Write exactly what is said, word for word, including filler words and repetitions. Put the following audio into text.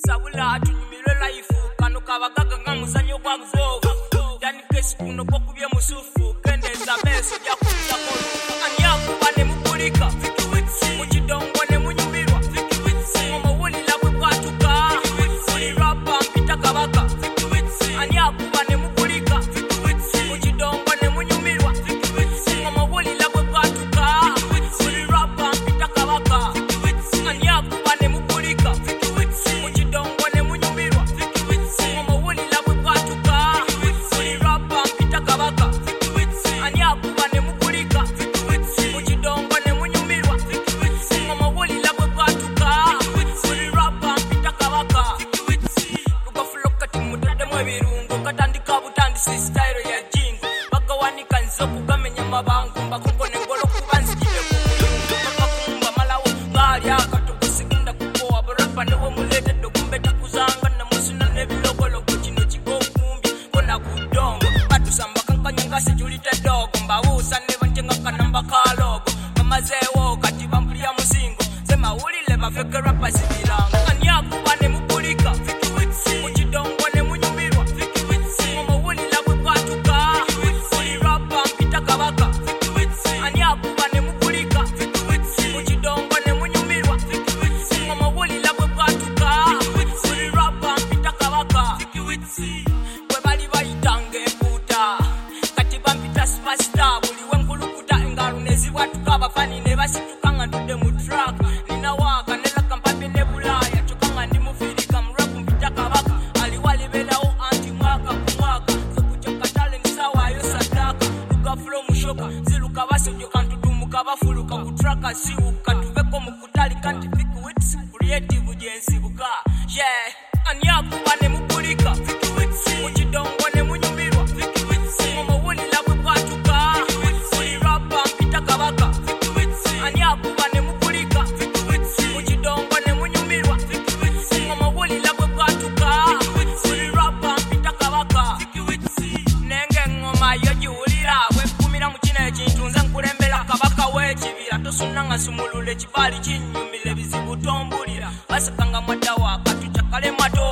sabula tunyumire life kano kabagaga ngamuzanyo kwa kuzovu yani kesi kuno pokubye musufu kendeza beso ya kuza kono anyakuba ne mukulika mukidongo ne munyumirwa omowuli labwe kwatuka uli rapa mpita kabaka anyakuba ne mukulika mukidongo ne munyumirwa omowuli labwe kwatuka uli rapa mpita kabaka anyakuba ne mukulika mukidongo ne munyumirwa omowuli labwe kwatuka uli rapa mpita kabaka anyakuba ne mukulika mukidongo ne munyumirwa omowuli labwe kwatuka uli rapa mpita kabaka lugafulo kati mutademu ebirungo katandika butandisi style ya jingo bagawanika nzo kugamenya mabango mbakongo nengolo kuba nzigire ku muyungu bakakumba malawo ngali akatukusiginda kukowa barapa newo muletedde kumbeta kuzanga na musina nebilogologo kino kigokumbi kona kudongo batusamba kankanyanga sijulite dogo mbawusa nebanjenga kanamba kalogo mamazewo kati bampulia musingo semawulile bafeke rapa zibiranga anyakuba ne mukulika mukidongo ne munyumirwa omowuli labwe kwatuka uli rapa mpita kabaka anyakuba ne mukulika mukidongo ne munyumirwa omowuli labwe kwatuka uli rapa mpita kabaka bwe bali bayitanga empuuta kati bampita superstar buli wenkulukuta engalo nezibwatuka abafani ne basituka nga ntudde mu truck nina waaka nelaka mpape ne bulaaya kyokka nga ndi mufirika muraku mpita kabaka aliwaliberawo anti mwaka ku mwaka zekuja katale nisawaayo sadaka lugafulo mushoka ziluka basojjo kantutumuka bafuluka ku truck asiwuka tuveko mu kutali kanti pikwits creative gyensibuka yeah anyakuba ne mukulika mukidongo ne munyumirwa omowuli labwe kwatuka uli rapa mpita kabaka anyakuba ne mukulika mukidongo ne munyumirwa omowuli labwe kwatuka uli rapa mpita kabaka nenge engoma yo giwulira bwekumira mu kino ekintu nze nkulembera kabaka w'ekibira tosunanga sumulula ekibali kinyumira ebizibu tombulira basakanga mwadawa katucakale mwato